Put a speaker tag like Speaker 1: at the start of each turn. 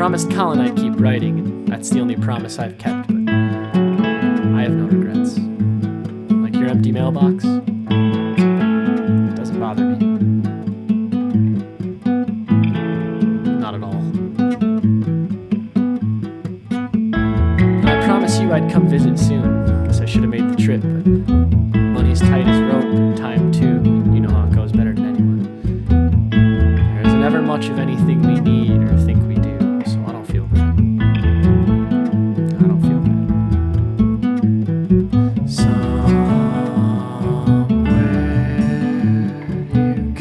Speaker 1: promised Colin I'd keep writing, and that's the only promise I've kept, but I have no regrets. Like your empty mailbox, it doesn't bother me. Not at all. And I promise you I'd come visit soon. Guess I should have made this